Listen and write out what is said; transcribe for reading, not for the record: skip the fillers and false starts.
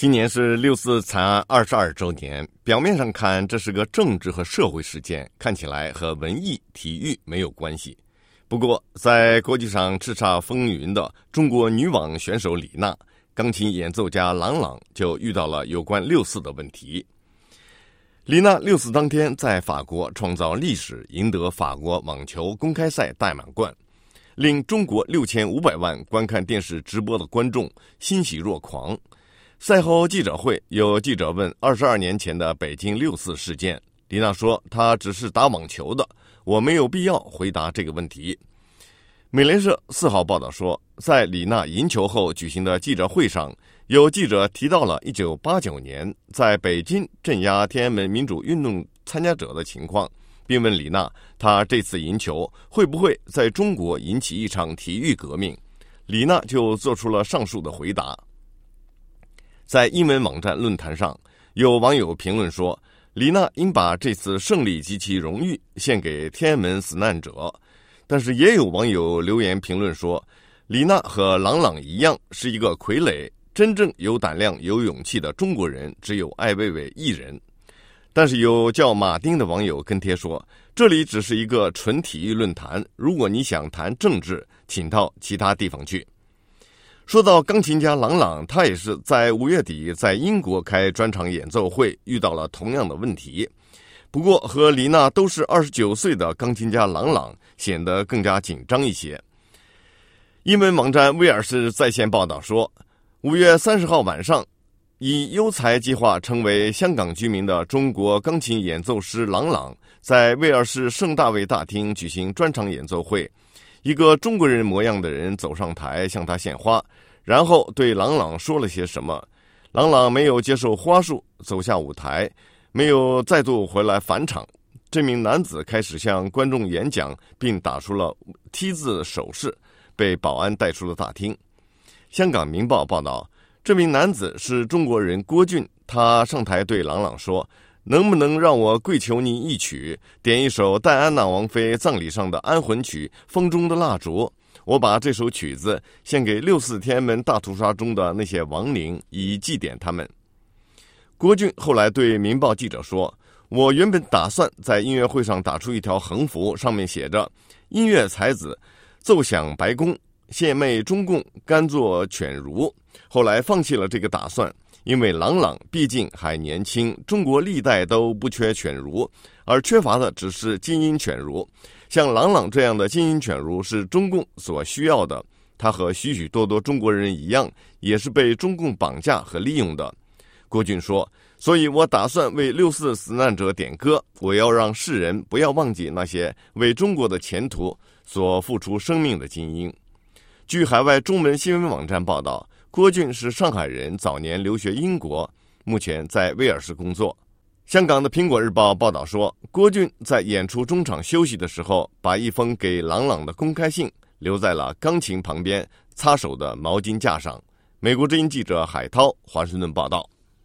今年是六四惨案22周年，表面上看这是个政治和社会事件，看起来和文艺、体育没有关系。不过，在国际上叱咤风云的中国女网选手李娜、钢琴演奏家郎朗就遇到了有关六四的问题。李娜六四当天在法国创造历史，赢得法国网球公开赛大满贯，令中国6500万观看电视直播的观众欣喜若狂。赛后记者会，有记者问22年前的北京六四事件，李娜说她只是打网球的，我没有必要回答这个问题。美联社4号报道说，在李娜赢球后举行的记者会上，有记者提到了1989年在北京镇压天安门民主运动参加者的情况，并问李娜她这次赢球会不会在中国引起一场体育革命。李娜就做出了上述的回答。在英文网站论坛上，有网友评论说，李娜应把这次胜利及其荣誉献给天安门死难者。但是也有网友留言评论说，李娜和郎朗一样是一个傀儡，真正有胆量有勇气的中国人只有艾未未一人。但是有叫马丁的网友跟帖说，这里只是一个纯体育论坛，如果你想谈政治，请到其他地方去。说到钢琴家郎朗，他也是在5月底在英国开专场演奏会，遇到了同样的问题。不过和李娜都是29岁的钢琴家郎朗显得更加紧张一些。英文网站威尔士在线报道说，5月30号晚上，以优才计划成为香港居民的中国钢琴演奏师郎朗在威尔士圣大卫大厅举行专场演奏会。一个中国人模样的人走上台向他献花，然后对郎朗说了些什么。郎朗没有接受花束，走下舞台，没有再度回来返场。这名男子开始向观众演讲，并打出了 T 字手势，被保安带出了大厅。香港明报报道，这名男子是中国人郭俊，他上台对郎朗说，能不能让我跪求你一曲，点一首戴安娜王妃葬礼上的安魂曲《风中的蜡烛》，我把这首曲子献给64天安门大屠杀中的那些亡灵，以祭奠他们。郭俊后来对明报记者说，我原本打算在音乐会上打出一条横幅，上面写着音乐才子奏响白宫，献媚中共，甘做犬儒，后来放弃了这个打算，因为郎朗毕竟还年轻，中国历代都不缺犬儒，而缺乏的只是精英犬儒。像郎朗这样的精英犬儒是中共所需要的，他和许许多多中国人一样，也是被中共绑架和利用的。郭俊说，所以我打算为64死难者点歌，我要让世人不要忘记那些为中国的前途所付出生命的精英。据海外中文新闻网站报道，郭俊是上海人，早年留学英国，目前在威尔士工作。香港的苹果日报报道说，郭俊在演出中场休息的时候，把一封给郎朗的公开信留在了钢琴旁边擦手的毛巾架上。美国之音记者海涛华盛顿报道。